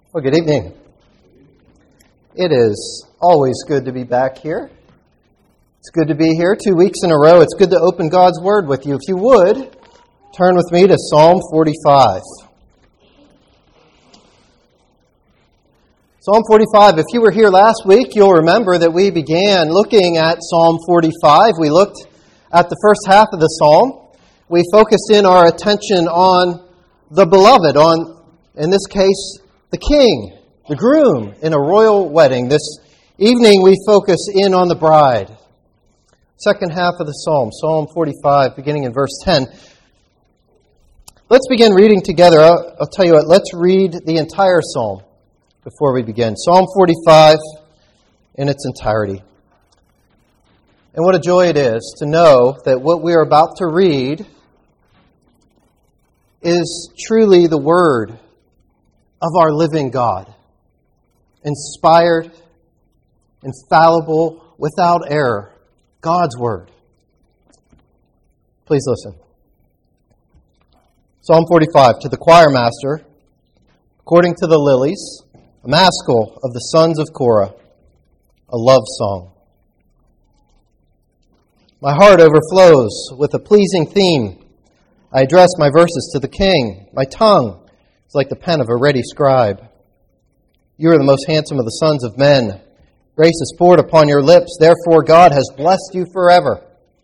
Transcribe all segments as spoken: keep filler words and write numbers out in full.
Well, good evening. It is always good to be back here. It's good to be here two weeks in a row. It's good to open God's Word with you. If you would, turn with me to Psalm forty-five. Psalm forty-five, if you were here last week, you'll remember that we began looking at Psalm forty-five. We looked at the first half of the psalm. We focused in our attention on the beloved, on, in this case, the king, the groom in a royal wedding. This evening we focus in on the bride. Second half of the psalm, Psalm forty-five, beginning in verse ten. Let's begin reading together. I'll, I'll tell you what, let's read the entire psalm before we begin. Psalm forty-five in its entirety. And what a joy it is to know that what we are about to read is truly the word of our living God. Inspired, infallible, without error. God's Word. Please listen. Psalm forty-five, to the choir master, according to the lilies, a maskil of the sons of Korah, a love song. My heart overflows with a pleasing theme. I address my verses to the king. My tongue is like the pen of a ready scribe. You are the most handsome of the sons of men. Grace is poured upon your lips. Therefore God has blessed you forever.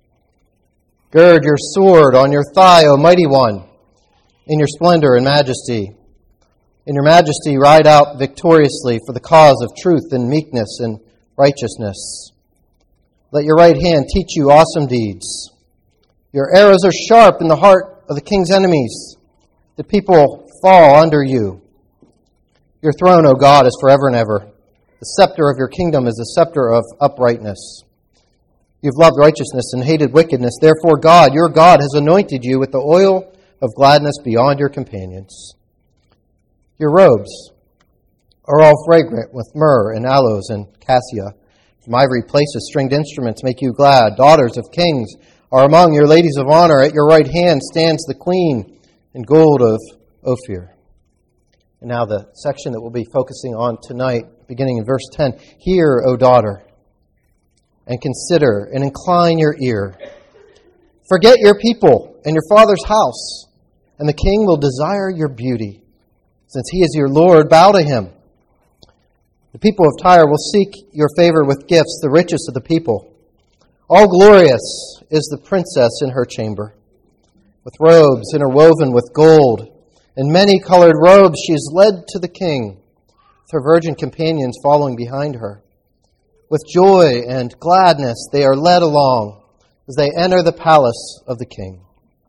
Gird your sword on your thigh, O mighty one, in your splendor and majesty. In your majesty ride out victoriously for the cause of truth and meekness and righteousness. Let your right hand teach you awesome deeds. Your arrows are sharp in the heart of the king's enemies. The people fall under you. Your throne, O God, is forever and ever. The scepter of your kingdom is the scepter of uprightness. You've loved righteousness and hated wickedness. Therefore, God, your God, has anointed you with the oil of gladness beyond your companions. Your robes are all fragrant with myrrh and aloes and cassia. From ivory places, stringed instruments make you glad. Daughters of kings are among your ladies of honor. At your right hand stands the queen in gold of Ophir. And now the section that we'll be focusing on tonight, beginning in verse ten. Hear, O daughter, and consider and incline your ear. Forget your people and your father's house, and the king will desire your beauty. Since he is your Lord, bow to him. The people of Tyre will seek your favor with gifts, the richest of the people. All glorious is the princess in her chamber, with robes interwoven with gold. In many-colored robes she is led to the king, with her virgin companions following behind her. With joy and gladness they are led along as they enter the palace of the king.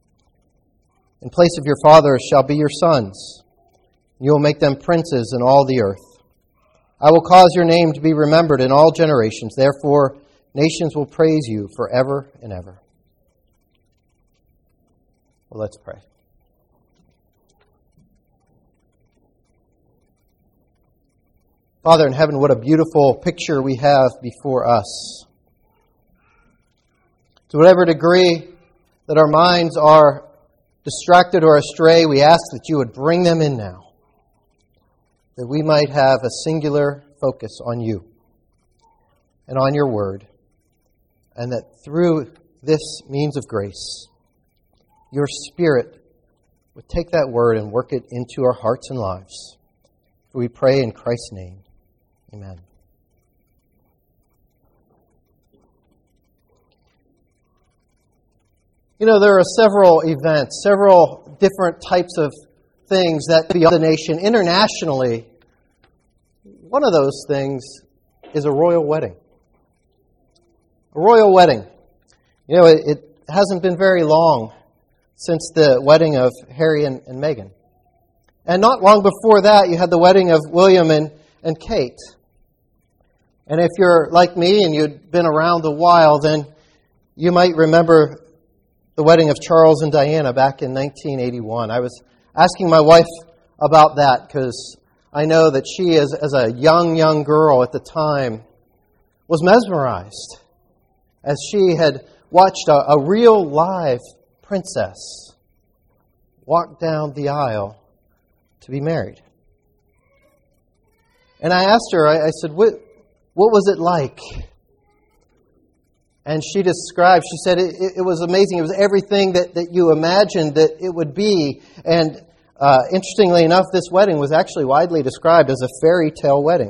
In place of your fathers shall be your sons. You will make them princes in all the earth. I will cause your name to be remembered in all generations. Therefore, nations will praise you forever and ever. Well, let's pray. Father in heaven, what a beautiful picture we have before us. To whatever degree that our minds are distracted or astray, we ask that you would bring them in now, that we might have a singular focus on you and on your word, and that through this means of grace, your Spirit would take that word and work it into our hearts and lives. For we pray in Christ's name. Amen. You know, there are several events, several different types of things that beyond the nation, internationally, one of those things is a royal wedding. A royal wedding. You know, it, it hasn't been very long since the wedding of Harry and, and Meghan. And not long before that, you had the wedding of William and, and Kate. And if you're like me and you'd been around a while, then you might remember the wedding of Charles and Diana back in nineteen eighty-one. I was asking my wife about that because I know that she, as, as a young, young girl at the time, was mesmerized as she had watched a, a real live princess walk down the aisle to be married. And I asked her, I, I said, what, what was it like? And she described, she said, it, it was amazing. It was everything that, that you imagined that it would be. And uh, interestingly enough, this wedding was actually widely described as a fairy tale wedding.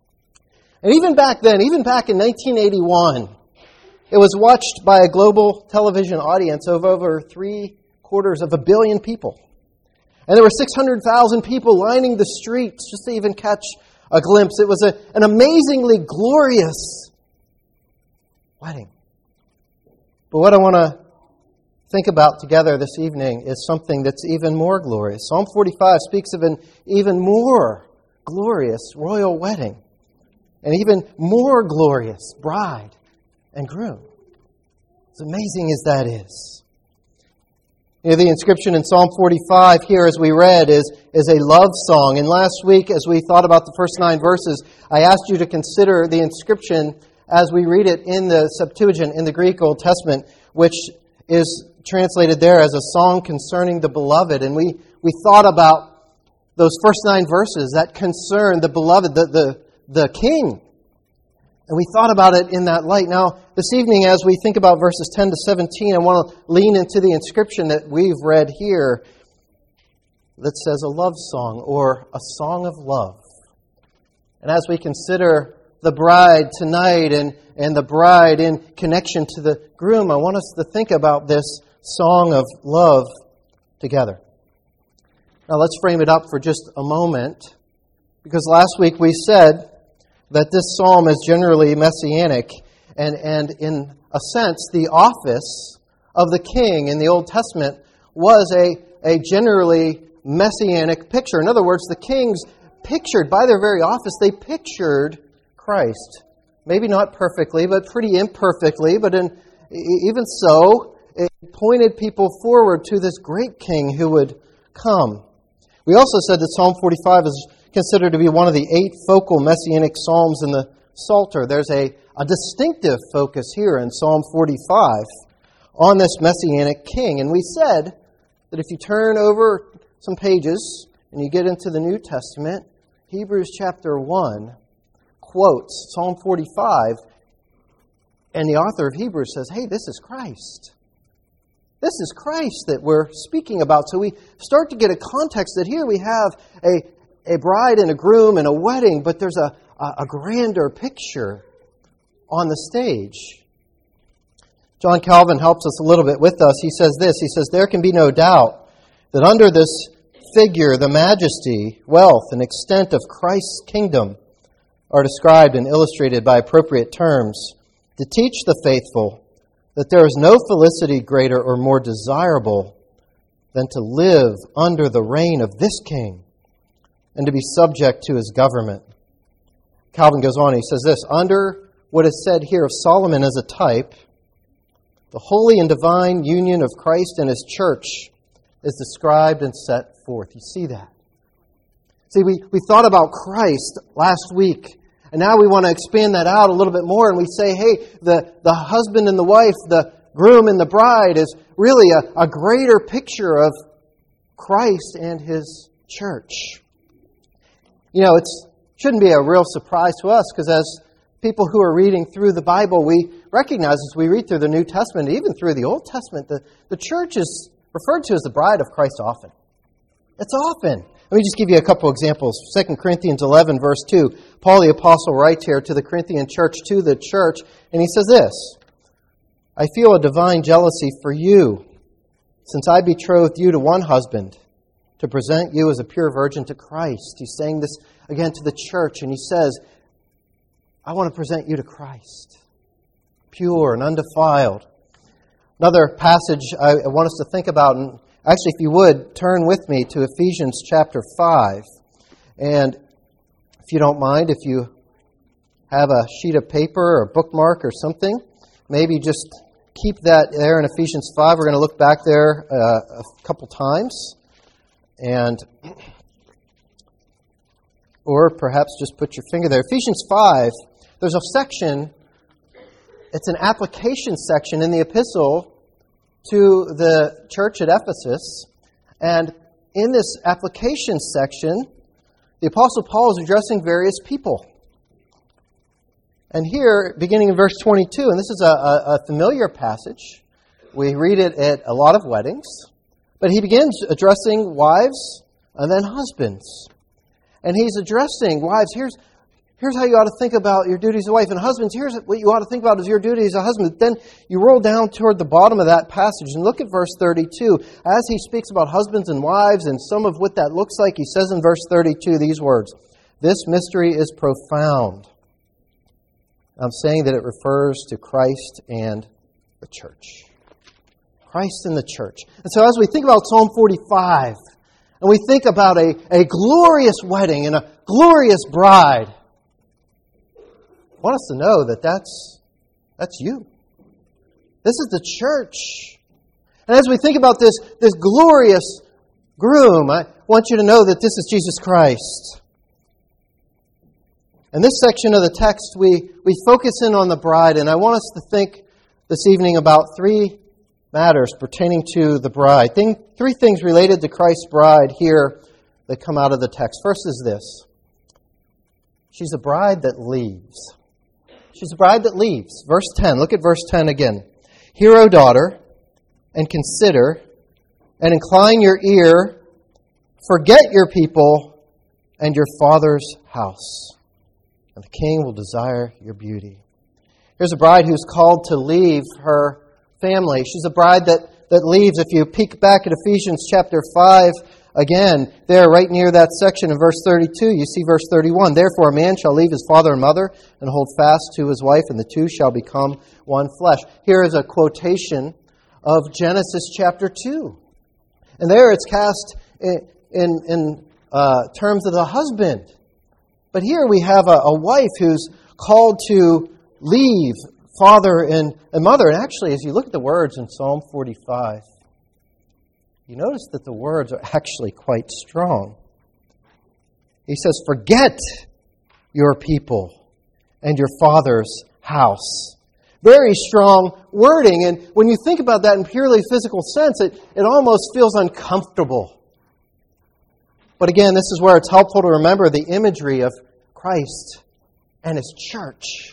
And even back then, even back in nineteen eighty-one, it was watched by a global television audience of over three quarters of a billion people. And there were six hundred thousand people lining the streets just to even catch a glimpse. It was a, an amazingly glorious wedding. But what I want to think about together this evening is something that's even more glorious. Psalm forty-five speaks of an even more glorious royal wedding, an even more glorious bride and groom. As amazing as that is. You know, the inscription in Psalm forty-five here, as we read, is, is a love song. And last week, as we thought about the first nine verses, I asked you to consider the inscription as we read it in the Septuagint, in the Greek Old Testament, which is translated there as a song concerning the beloved. And we, we thought about those first nine verses that concern the beloved, the, the, the king. And we thought about it in that light. Now, this evening, as we think about verses ten to seventeen, I want to lean into the inscription that we've read here that says a love song or a song of love. And as we consider the bride tonight and, and the bride in connection to the groom, I want us to think about this song of love together. Now, let's frame it up for just a moment, because last week we said that this psalm is generally messianic, and, and in a sense, the office of the king in the Old Testament was a, a generally messianic picture. In other words, the kings pictured, by their very office, they pictured Christ. Maybe not perfectly, but pretty imperfectly, but in, even so, it pointed people forward to this great king who would come. We also said that Psalm forty-five is considered to be one of the eight focal messianic psalms in the Psalter. There's a, a distinctive focus here in Psalm forty-five on this messianic king. And we said that if you turn over some pages and you get into the New Testament, Hebrews chapter one quotes Psalm forty-five, and the author of Hebrews says, hey, this is Christ. This is Christ that we're speaking about. So we start to get a context that here we have a a bride and a groom and a wedding, but there's a, a grander picture on the stage. John Calvin helps us a little bit with us. He says this, he says, there can be no doubt that under this figure, the majesty, wealth, and extent of Christ's kingdom are described and illustrated by appropriate terms to teach the faithful that there is no felicity greater or more desirable than to live under the reign of this king and to be subject to his government. Calvin goes on, he says this, under what is said here of Solomon as a type, the holy and divine union of Christ and his church is described and set forth. You see that? See, we, we thought about Christ last week, and now we want to expand that out a little bit more, and we say, hey, the, the husband and the wife, the groom and the bride is really a, a greater picture of Christ and his church. You know, it shouldn't be a real surprise to us, because as people who are reading through the Bible, we recognize as we read through the New Testament, even through the Old Testament, the, the church is referred to as the bride of Christ often. It's often. Let me just give you a couple examples. Second Corinthians eleven, verse two. Paul the Apostle writes here to the Corinthian church, to the church, and he says this, I feel a divine jealousy for you, since I betrothed you to one husband, to present you as a pure virgin to Christ. He's saying this again to the church, and he says, I want to present you to Christ, pure and undefiled. Another passage I want us to think about, and actually, if you would, turn with me to Ephesians chapter five. And if you don't mind, if you have a sheet of paper or a bookmark or something, maybe just keep that there in Ephesians five. We're going to look back there uh, a couple times. And, or perhaps just put your finger there. Ephesians five, there's a section, it's an application section in the epistle to the church at Ephesus. And in this application section, the Apostle Paul is addressing various people. And here, beginning in verse twenty-two, and this is a, a, a familiar passage. We read it at a lot of weddings. But he begins addressing wives and then husbands. And he's addressing wives. Here's, here's how you ought to think about your duties as a wife. And husbands, here's what you ought to think about as your duty as a husband. Then you roll down toward the bottom of that passage and look at verse thirty-two. As he speaks about husbands and wives and some of what that looks like, he says in verse thirty-two these words, "This mystery is profound." I'm saying that it refers to Christ and the church. Christ and the church. And so as we think about Psalm forty-five, and we think about a, a glorious wedding and a glorious bride, I want us to know that that's, that's you. This is the church. And as we think about this, this glorious groom, I want you to know that this is Jesus Christ. In this section of the text, we, we focus in on the bride, and I want us to think this evening about three matters pertaining to the bride. Thing, three things related to Christ's bride here that come out of the text. First is this. She's a bride that leaves. She's a bride that leaves. Verse ten. Look at verse ten again. "Hear, O daughter, and consider, and incline your ear. Forget your people and your father's house, and the king will desire your beauty." Here's a bride who's called to leave her family. She's a bride that, that leaves. If you peek back at Ephesians chapter five, again, there right near that section in verse thirty-two, you see verse thirty-one. "Therefore a man shall leave his father and mother and hold fast to his wife, and the two shall become one flesh." Here is a quotation of Genesis chapter two. And there it's cast in, in, in uh, terms of the husband. But here we have a, a wife who's called to leave father and, and mother. And actually, as you look at the words in Psalm forty-five, you notice that the words are actually quite strong. He says, "Forget your people and your father's house." Very strong wording. And when you think about that in purely physical sense, it, it almost feels uncomfortable. But again, this is where it's helpful to remember the imagery of Christ and His church.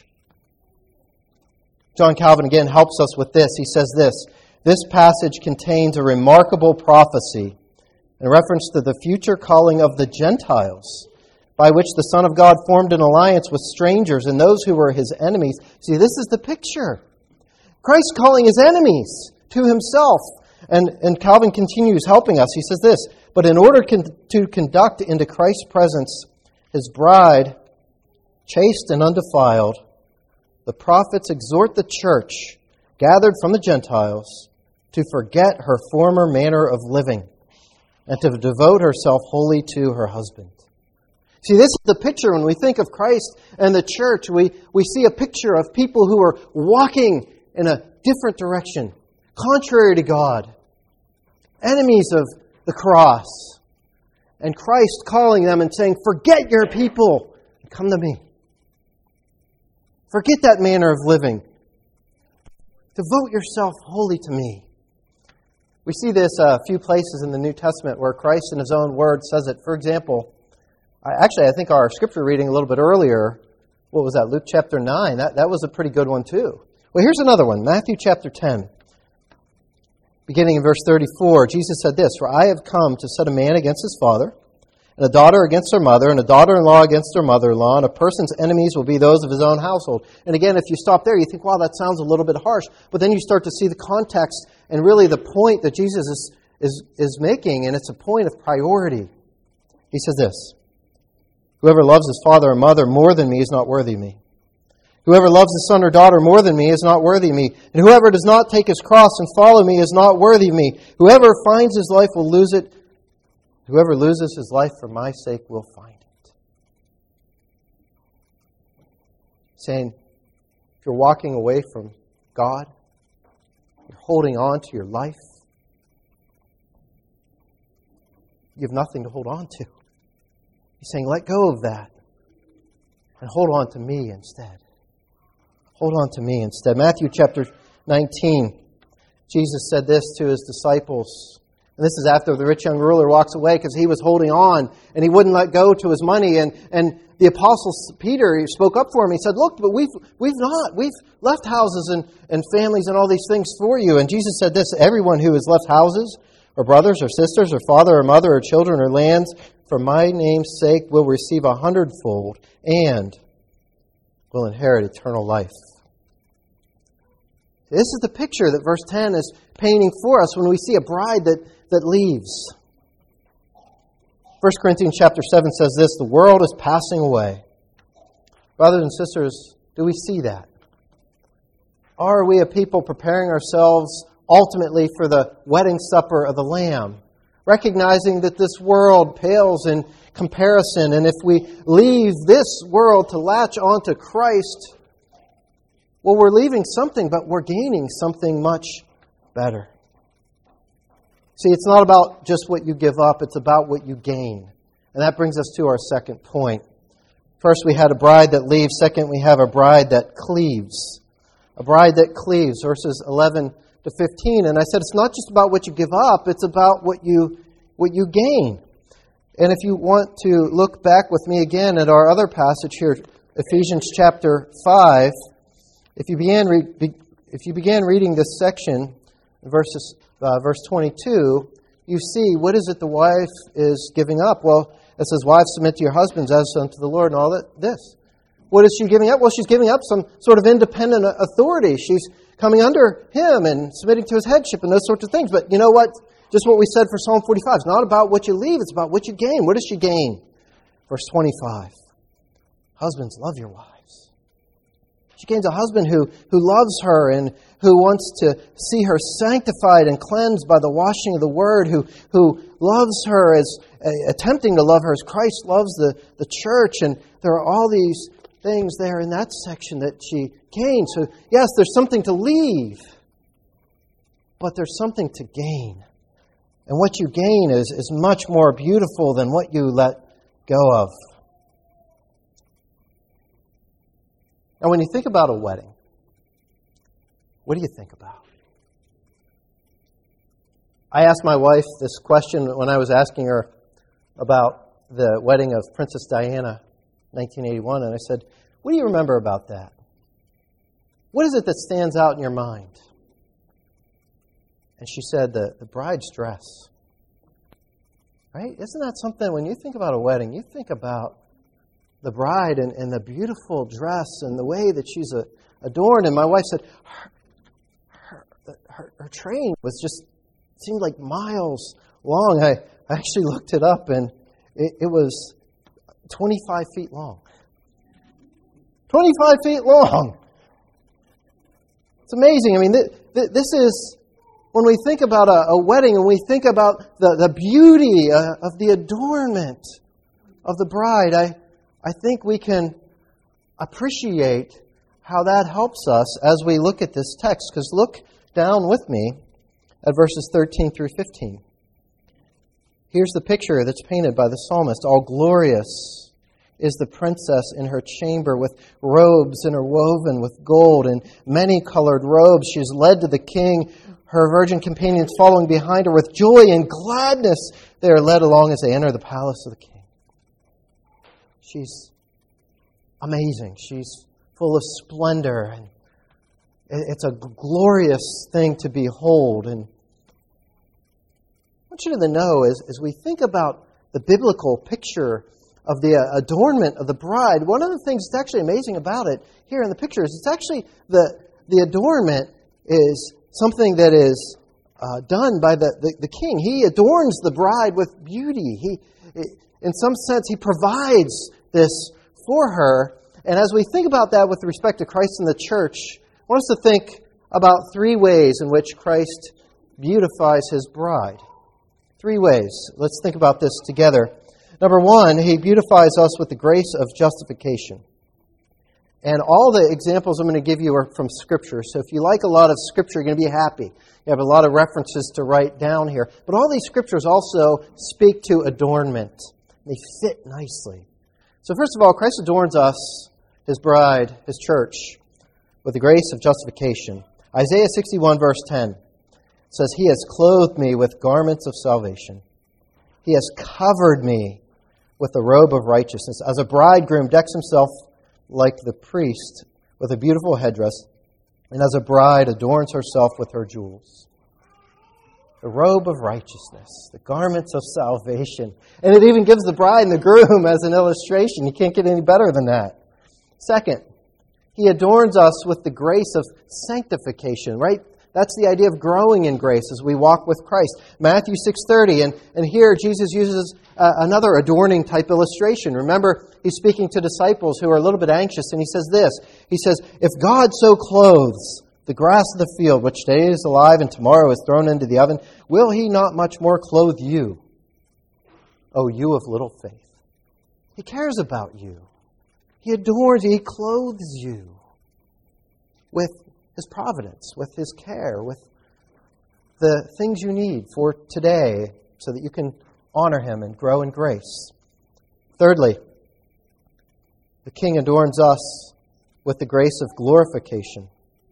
John Calvin again helps us with this. He says this, "This passage contains a remarkable prophecy in reference to the future calling of the Gentiles, by which the Son of God formed an alliance with strangers and those who were His enemies." See, this is the picture. Christ calling His enemies to Himself. And, and Calvin continues helping us. He says this, "But in order con- to conduct into Christ's presence His bride, chaste and undefiled, the prophets exhort the church, gathered from the Gentiles, to forget her former manner of living and to devote herself wholly to her husband." See, this is the picture when we think of Christ and the church. We, we see a picture of people who are walking in a different direction, contrary to God, enemies of the cross, and Christ calling them and saying, "Forget your people and come to me. Forget that manner of living. Devote yourself wholly to me." We see this a few places in the New Testament where Christ in His own word says it. For example, I, actually I think our scripture reading a little bit earlier, what was that, Luke chapter nine, that, that was a pretty good one too. Well, here's another one, Matthew chapter ten. Beginning in verse thirty-four, Jesus said this, "For I have come to set a man against his father, and a daughter against her mother, and a daughter-in-law against her mother-in-law, and a person's enemies will be those of his own household." And again, if you stop there, you think, wow, that sounds a little bit harsh. But then you start to see the context and really the point that Jesus is, is, is making, and it's a point of priority. He says this, "Whoever loves his father or mother more than me is not worthy of me. Whoever loves his son or daughter more than me is not worthy of me. And whoever does not take his cross and follow me is not worthy of me. Whoever finds his life will lose it. Whoever loses his life for my sake will find it." Saying, if you're walking away from God, you're holding on to your life, you have nothing to hold on to. He's saying, let go of that and hold on to me instead. Hold on to me instead. Matthew chapter nineteen, Jesus said this to His disciples And this is after the rich young ruler walks away because he was holding on and he wouldn't let go to his money. And, and the apostle Peter he spoke up for him. He said, look, but we've we've not. We've left houses and, and families and all these things for you. And Jesus said this, everyone who has left houses or brothers or sisters or father or mother or children or lands for my name's sake will receive a hundredfold and will inherit eternal life. This is the picture that verse ten is painting for us when we see a bride that, that leaves. First Corinthians chapter seven says this, the world is passing away. Brothers and sisters, do we see that? Are we a people preparing ourselves ultimately for the wedding supper of the Lamb? Recognizing that this world pales in comparison, and if we leave this world to latch onto Christ, well, we're leaving something, but we're gaining something much better. See, it's not about just what you give up, it's about what you gain. And that brings us to our second point. First, we had a bride that leaves. Second, we have a bride that cleaves. A bride that cleaves, verses eleven to fifteen. And I said it's not just about what you give up, it's about what you what you gain. And if you want to look back with me again at our other passage here, Ephesians chapter five, if you began re- if you began reading this section, verses uh, verse twenty-two, you see what is it the wife is giving up? Well, it says, "Wives, submit to your husbands as unto the Lord," and all that. This, what is she giving up? Well, she's giving up some sort of independent authority. She's coming under him and submitting to his headship and those sorts of things. But you know what? Just what we said for Psalm forty-five. It's not about what you leave, it's about what you gain. What does she gain? Verse twenty-five. Husbands, love your wives. She gains a husband who, who loves her and who wants to see her sanctified and cleansed by the washing of the Word, who, who loves her as, uh, attempting to love her as Christ loves the, the church. And there are all these things there in that section that she gains. So yes, there's something to leave, but there's something to gain. And what you gain is, is much more beautiful than what you let go of. Now, when you think about a wedding, what do you think about? I asked my wife this question when I was asking her about the wedding of Princess Diana, nineteen eighty-one, and I said, what do you remember about that? What is it that stands out in your mind? And she said, the, the bride's dress. Right? Isn't that something, when you think about a wedding, you think about the bride and, and the beautiful dress and the way that she's a, adorned. And my wife said, her, her, her, her train was just, seemed like miles long. I, I actually looked it up, and it, it was twenty-five feet long. twenty-five feet long! It's amazing. I mean, th- th- this is... When we think about a, a wedding and we think about the, the beauty uh, of the adornment of the bride, I, I think we can appreciate how that helps us as we look at this text. Because look down with me at verses thirteen through fifteen. Here's the picture that's painted by the psalmist. All glorious is the princess in her chamber, with robes interwoven with gold and many-colored robes. She is led to the king, her virgin companions following behind her. With joy and gladness they are led along as they enter the palace of the king. She's amazing. She's full of splendor, and it's a glorious thing to behold. And I want you to know, as, as we think about the biblical picture of the adornment of the bride, one of the things that's actually amazing about it here in the picture is it's actually the, the adornment is something that is uh, done by the, the, the king. He adorns the bride with beauty. He, in some sense, he provides this for her. And as we think about that with respect to Christ and the church, I want us to think about three ways in which Christ beautifies his bride. Three ways. Let's think about this together. Number one, he beautifies us with the grace of justification. And all the examples I'm going to give you are from Scripture. So if you like a lot of Scripture, you're going to be happy. You have a lot of references to write down here. But all these Scriptures also speak to adornment. They fit nicely. So first of all, Christ adorns us, his bride, his church, with the grace of justification. Isaiah sixty-one, verse ten says, He has clothed me with garments of salvation. He has covered me with the robe of righteousness. As a bridegroom decks himself like the priest with a beautiful headdress, and as a bride adorns herself with her jewels. The robe of righteousness, the garments of salvation. And it even gives the bride and the groom as an illustration. You can't get any better than that. Second, He adorns us with the grace of sanctification, right? That's the idea of growing in grace as we walk with Christ. Matthew six thirty, and, and here Jesus uses uh, another adorning type illustration. Remember, He's speaking to disciples who are a little bit anxious, and He says this. He says, if God so clothes the grass of the field, which today is alive and tomorrow is thrown into the oven, will He not much more clothe you, O you of little faith? He cares about you. He adorns you. He clothes you with His providence, with His care, with the things you need for today so that you can honor Him and grow in grace. Thirdly, the King adorns us with the grace of glorification.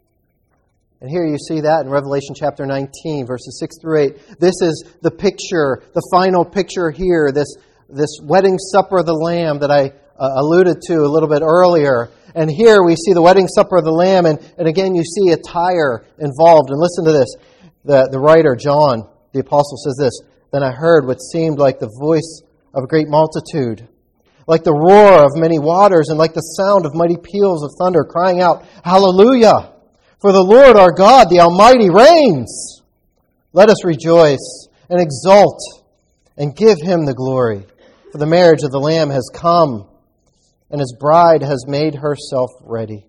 And here you see that in Revelation chapter nineteen, verses six through eight. This is the picture, the final picture here, this, this wedding supper of the Lamb that I uh, alluded to a little bit earlier. And here we see the wedding supper of the Lamb, and, and again you see attire involved. And listen to this. The, the writer, John, the apostle, says this, Then I heard what seemed like the voice of a great multitude, like the roar of many waters, and like the sound of mighty peals of thunder, crying out, Hallelujah! For the Lord our God, the Almighty, reigns. Let us rejoice and exult and give Him the glory. For the marriage of the Lamb has come, and His bride has made herself ready.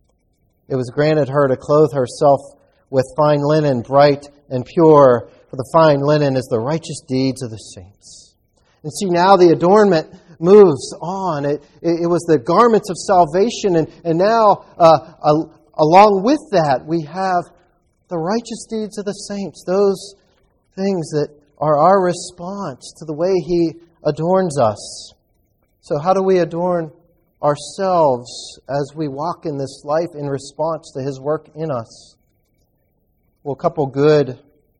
It was granted her to clothe herself with fine linen, bright and pure, for the fine linen is the righteous deeds of the saints. And see, now the adornment moves on. It, it, it was the garments of salvation, and, and now, uh, a, along with that, we have the righteous deeds of the saints, those things that are our response to the way He adorns us. So how do we adorn ourselves as we walk in this life in response to His work in us? Well, a couple good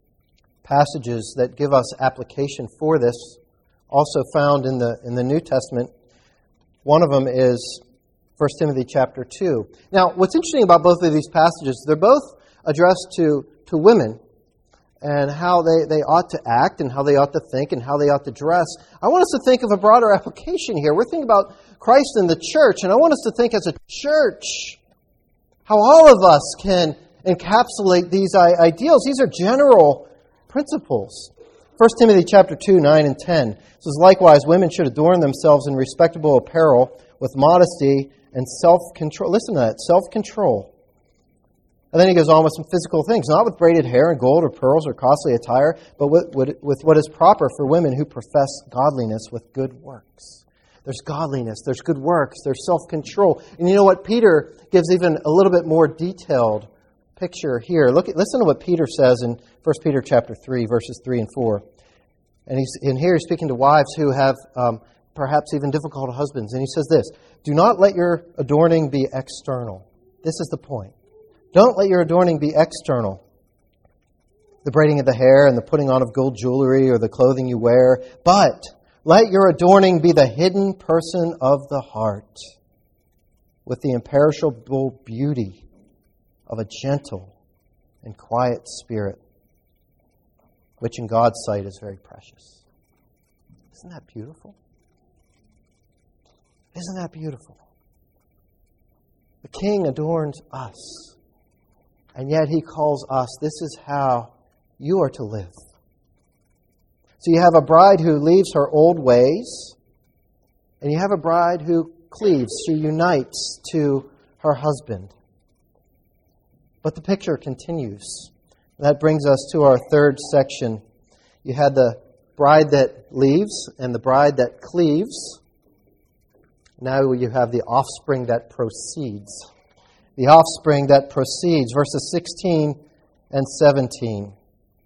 passages that give us application for this, also found in the in the New Testament. One of them is First Timothy chapter two. Now, what's interesting about both of these passages, they're both addressed to, to women and how they, they ought to act and how they ought to think and how they ought to dress. I want us to think of a broader application here. We're thinking about Christ and the church, and I want us to think as a church how all of us can encapsulate these ideals. These are general principles. First Timothy chapter two, nine and ten says, Likewise, women should adorn themselves in respectable apparel with modesty and self-control. Listen to that, self-control. And then he goes on with some physical things, not with braided hair and gold or pearls or costly attire, but with, with what is proper for women who profess godliness with good works. There's godliness, there's good works, there's self-control. And you know what? Peter gives even a little bit more detailed picture here. Look at, listen to what Peter says in First Peter chapter three, verses three and four. And he's in here he's speaking to wives who have um, perhaps even difficult husbands. And he says this, Do not let your adorning be external. This is the point. Don't let your adorning be external. The braiding of the hair and the putting on of gold jewelry or the clothing you wear. But let your adorning be the hidden person of the heart, with the imperishable beauty of a gentle and quiet spirit, which in God's sight is very precious. Isn't that beautiful? Isn't that beautiful? The King adorns us, and yet He calls us, this is how you are to live. So you have a bride who leaves her old ways, and you have a bride who cleaves, she unites to her husband. But the picture continues. That brings us to our third section. You had the bride that leaves and the bride that cleaves. Now you have the offspring that proceeds. The offspring that proceeds, verses sixteen and seventeen.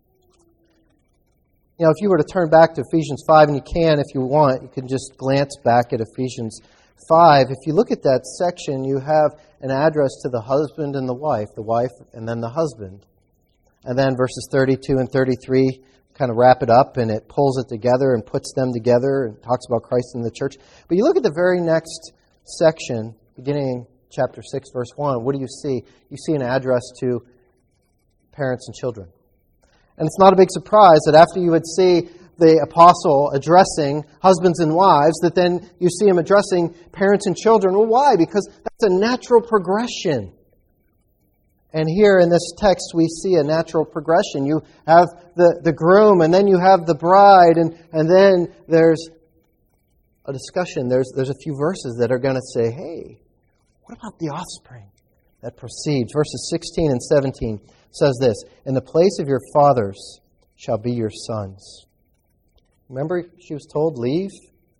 You know, if you were to turn back to Ephesians five, and you can if you want, you can just glance back at Ephesians five. If you look at that section, you have an address to the husband and the wife, the wife and then the husband. And then verses thirty-two and thirty-three kind of wrap it up, and it pulls it together and puts them together and talks about Christ in the church. But you look at the very next section, beginning chapter six, verse one, what do you see? You see an address to parents and children. And it's not a big surprise that after you would see the apostle addressing husbands and wives, that then you see him addressing parents and children. Well, why? Because that's a natural progression. And here in this text, we see a natural progression. You have the, the groom, and then you have the bride, and, and then there's a discussion. There's, there's a few verses that are going to say, hey, what about the offspring that proceeds? Verses sixteen and seventeen says this, "In the place of your fathers shall be your sons." Remember, she was told, leave.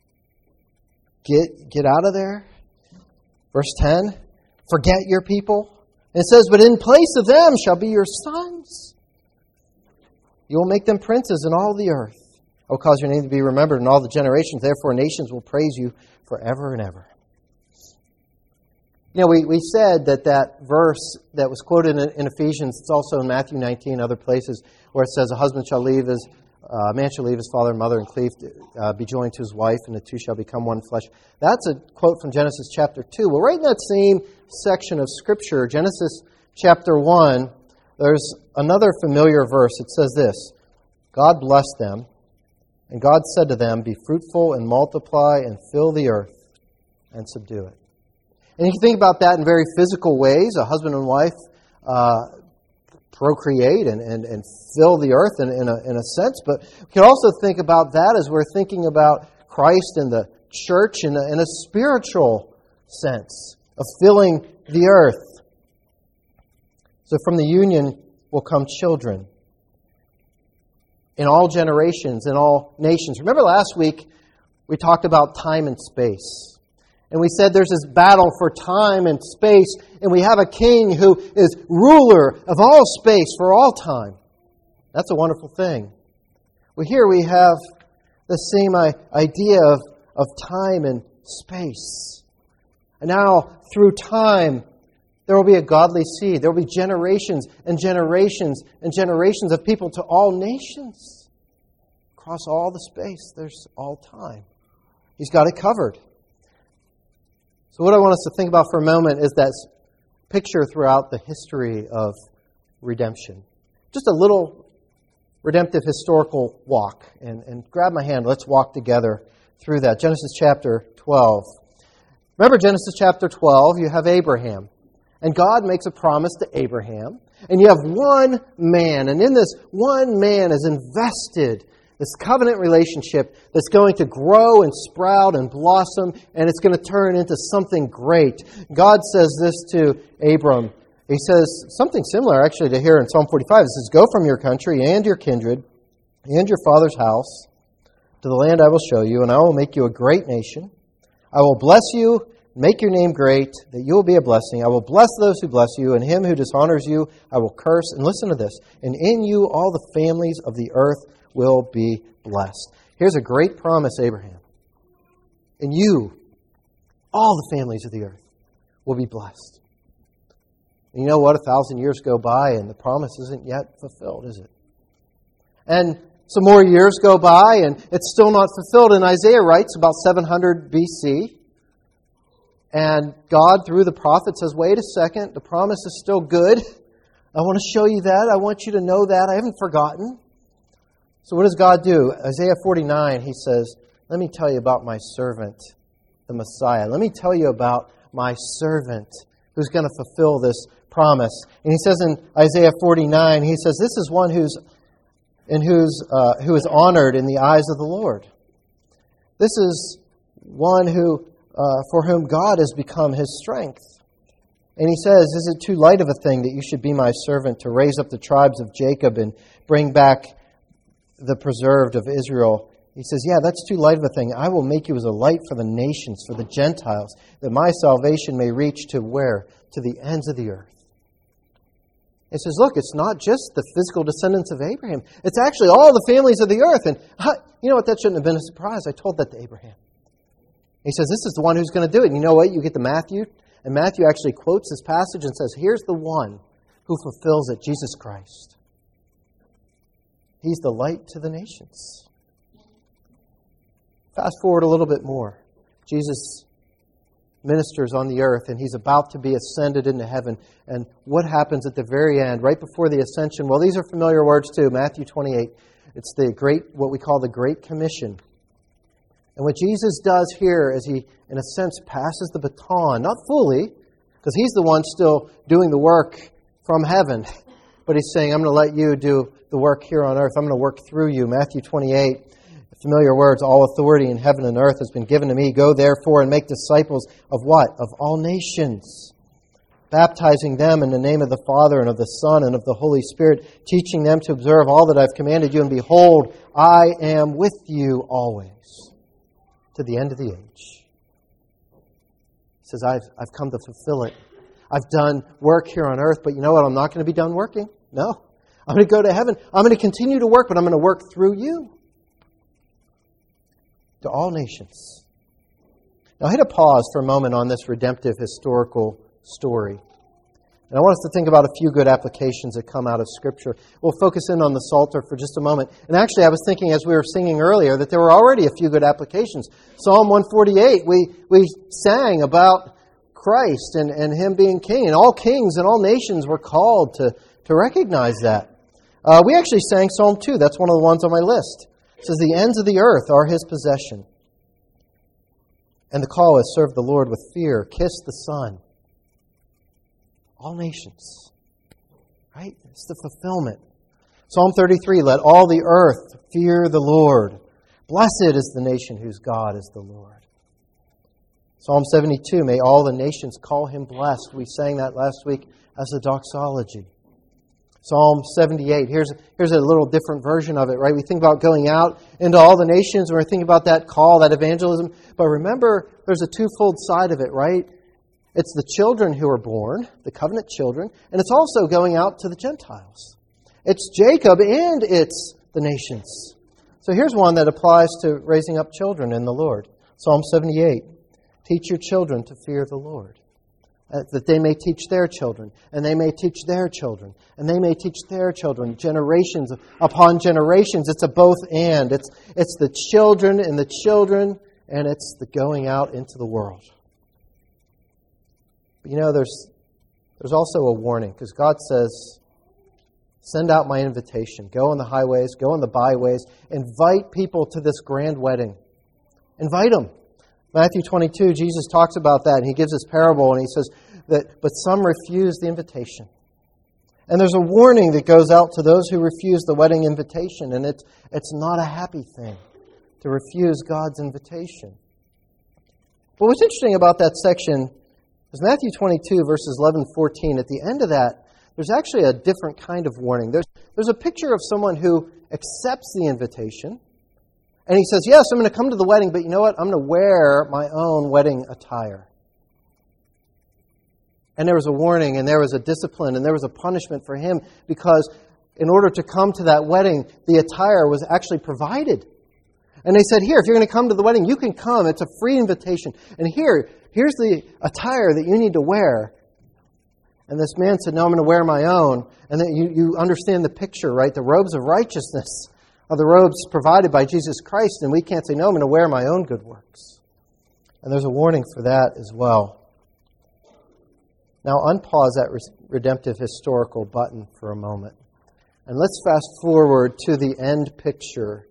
Get, get out of there. Verse ten, forget your people. And it says, but in place of them shall be your sons. You will make them princes in all the earth. I will cause your name to be remembered in all the generations. Therefore, nations will praise you forever and ever. You know, we, we said that that verse that was quoted in, in Ephesians, it's also in Matthew nineteen, other places, where it says, a husband shall leave his, uh, a man shall leave his father and mother and cleave, to, uh, be joined to his wife, and the two shall become one flesh. That's a quote from Genesis chapter two. Well, right in that same section of Scripture, Genesis chapter one, there's another familiar verse. It says this, God blessed them, and God said to them, be fruitful and multiply and fill the earth and subdue it. And you can think about that in very physical ways. A husband and wife uh, procreate and, and, and fill the earth in, in, a, in a sense. But we can also think about that as we're thinking about Christ and the church in a, in a spiritual sense of filling the earth. So from the union will come children in all generations, in all nations. Remember last week we talked about time and space. And we said there's this battle for time and space, and we have a king who is ruler of all space for all time. That's a wonderful thing. Well, here we have the same idea of, of time and space. And now, through time, there will be a godly seed. There will be generations and generations and generations of people to all nations. Across all the space, there's all time. He's got it covered. So what I want us to think about for a moment is that picture throughout the history of redemption. Just a little redemptive historical walk. And, and grab my hand. Let's walk together through that. Genesis chapter twelve. Remember Genesis chapter twelve, you have Abraham. And God makes a promise to Abraham. And you have one man. And in this one man is invested this covenant relationship that's going to grow and sprout and blossom, and it's going to turn into something great. God says this to Abram. He says something similar actually to here in Psalm forty-five. It says, go from your country and your kindred and your father's house to the land I will show you, and I will make you a great nation. I will bless you, make your name great, that you will be a blessing. I will bless those who bless you, and him who dishonors you I will curse. And listen to this. And in you all the families of the earth will be blessed. Here's a great promise, Abraham. In you, all the families of the earth will be blessed. And you know what? A thousand years go by and the promise isn't yet fulfilled, is it? And some more years go by and it's still not fulfilled. And Isaiah writes about seven hundred B C. And God, through the prophet, says, wait a second, the promise is still good. I want to show you that. I want you to know that. I haven't forgotten. So what does God do? Isaiah forty-nine, he says, let me tell you about my servant, the Messiah. Let me tell you about my servant who's going to fulfill this promise. And he says in Isaiah forty-nine, he says, this is one who's in who's uh, who is honored in the eyes of the Lord. This is one who uh, for whom God has become his strength. And he says, is it too light of a thing that you should be my servant to raise up the tribes of Jacob and bring back the preserved of Israel? He says, yeah, that's too light of a thing. I will make you as a light for the nations, for the Gentiles, that my salvation may reach to where? To the ends of the earth. It says, look, it's not just the physical descendants of Abraham. It's actually all the families of the earth. And you know what? That shouldn't have been a surprise. I told that to Abraham. He says, this is the one who's going to do it. And you know what? You get to Matthew, and Matthew actually quotes this passage and says, here's the one who fulfills it, Jesus Christ. He's the light to the nations. Fast forward a little bit more. Jesus ministers on the earth, and He's about to be ascended into heaven. And what happens at the very end, right before the ascension? Well, these are familiar words too. Matthew twenty-eight. It's the great, what we call the Great Commission. And what Jesus does here is He, in a sense, passes the baton, not fully, because He's the one still doing the work from heaven. But He's saying, I'm going to let you do the work here on earth. I'm going to work through you. Matthew twenty-eight, familiar words, all authority in heaven and earth has been given to me. Go therefore and make disciples of what? Of all nations, baptizing them in the name of the Father and of the Son and of the Holy Spirit, teaching them to observe all that I've commanded you. And behold, I am with you always to the end of the age. He says, I've, I've come to fulfill it. I've done work here on earth, but you know what? I'm not going to be done working. No. I'm going to go to heaven. I'm going to continue to work, but I'm going to work through you to all nations. Now, I hit a pause for a moment on this redemptive historical story. And I want us to think about a few good applications that come out of Scripture. We'll focus in on the Psalter for just a moment. And actually, I was thinking as we were singing earlier that there were already a few good applications. Psalm one forty-eight, we, we sang about Christ and, and Him being King. And all kings and all nations were called to, to recognize that. Uh, we actually sang Psalm two. That's one of the ones on my list. It says, the ends of the earth are His possession. And the call is, serve the Lord with fear, kiss the Son. All nations. Right? It's the fulfillment. Psalm thirty-three, let all the earth fear the Lord. Blessed is the nation whose God is the Lord. Psalm seventy-two, may all the nations call Him blessed. We sang that last week as a doxology. Psalm seventy-eight, here's, here's a little different version of it, right? We think about going out into all the nations, and we're thinking about that call, that evangelism. But remember, there's a twofold side of it, right? It's the children who are born, the covenant children, and it's also going out to the Gentiles. It's Jacob and it's the nations. So here's one that applies to raising up children in the Lord. Psalm seventy-eight, teach your children to fear the Lord, uh, that they may teach their children, and they may teach their children, and they may teach their children, generations upon generations. It's a both and. It's, it's the children and the children, and it's the going out into the world. But you know, there's, there's also a warning, because God says, send out my invitation. Go on the highways, go on the byways, invite people to this grand wedding. Invite them. Matthew twenty-two, Jesus talks about that, and He gives this parable, and He says that, but some refuse the invitation. And there's a warning that goes out to those who refuse the wedding invitation, and it's, it's not a happy thing to refuse God's invitation. But what's interesting about that section is Matthew twenty-two, verses eleven and fourteen. At the end of that, there's actually a different kind of warning. There's, there's a picture of someone who accepts the invitation, and he says, yes, I'm going to come to the wedding, but you know what? I'm going to wear my own wedding attire. And there was a warning, and there was a discipline, and there was a punishment for him, because in order to come to that wedding, the attire was actually provided. And they said, here, if you're going to come to the wedding, you can come. It's a free invitation. And here, here's the attire that you need to wear. And this man said, no, I'm going to wear my own. And then you, you understand the picture, right? The robes of righteousness are the robes provided by Jesus Christ. And we can't say, no, I'm going to wear my own good works. And there's a warning for that as well. Now, unpause that redemptive historical button for a moment. And let's fast forward to the end picture.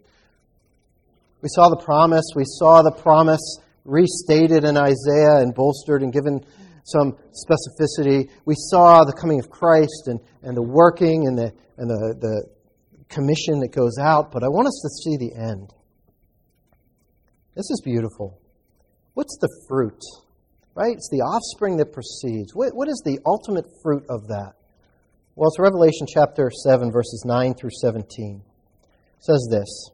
We saw the promise. We saw the promise restated in Isaiah and bolstered and given some specificity. We saw the coming of Christ and, and the working and the and the, the commission that goes out. But I want us to see the end. This is beautiful. What's the fruit? Right? It's the offspring that proceeds. What, what is the ultimate fruit of that? Well, it's Revelation chapter seven, verses nine through seventeen. It says this.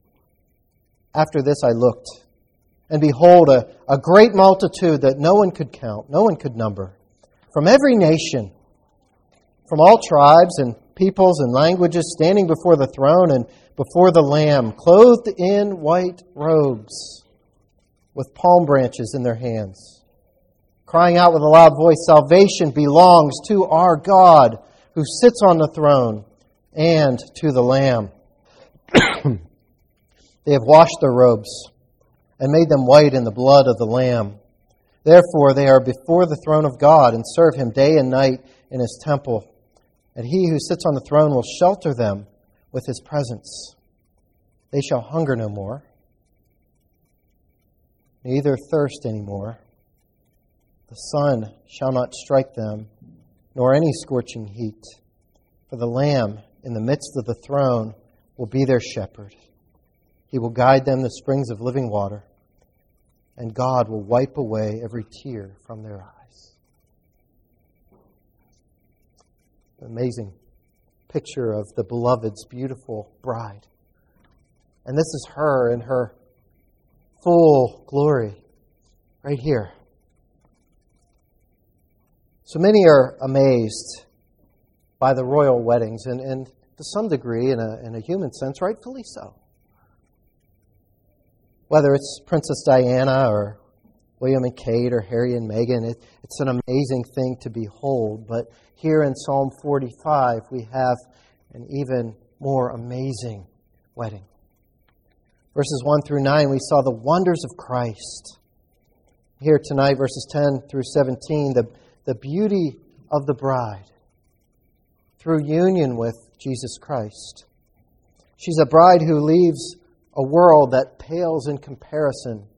After this I looked, and behold, a, a great multitude that no one could count, no one could number, from every nation, from all tribes and peoples and languages, standing before the throne and before the Lamb, clothed in white robes, with palm branches in their hands, crying out with a loud voice, salvation belongs to our God, who sits on the throne, and to the Lamb. They have washed their robes and made them white in the blood of the Lamb. Therefore they are before the throne of God and serve Him day and night in His temple. And He who sits on the throne will shelter them with His presence. They shall hunger no more, neither thirst any more. The sun shall not strike them, nor any scorching heat. For the Lamb in the midst of the throne will be their shepherd. He will guide them to springs of living water, and God will wipe away every tear from their eyes. Amazing picture of the beloved's beautiful bride. And this is her in her full glory, right here. So many are amazed by the royal weddings, and, and to some degree, in a, in a human sense, rightfully so. Whether it's Princess Diana or William and Kate or Harry and Meghan, it, it's an amazing thing to behold. But here in Psalm forty-five, we have an even more amazing wedding. Verses one through nine, we saw the wonders of Christ. Here tonight, verses ten through seventeen, the, the beauty of the bride through union with Jesus Christ. She's a bride who leaves a world that pales in comparison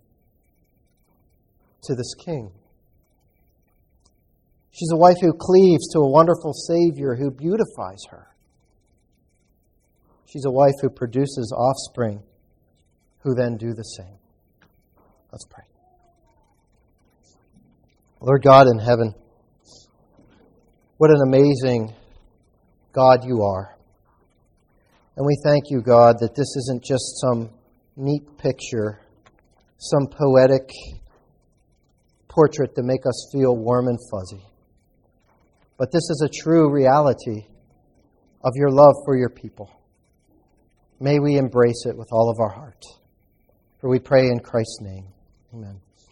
to this King. She's a wife who cleaves to a wonderful Savior who beautifies her. She's a wife who produces offspring who then do the same. Let's pray. Lord God in heaven, what an amazing God you are. And we thank you, God, that this isn't just some neat picture, some poetic portrait to make us feel warm and fuzzy. But this is a true reality of your love for your people. May we embrace it with all of our heart. For we pray in Christ's name. Amen.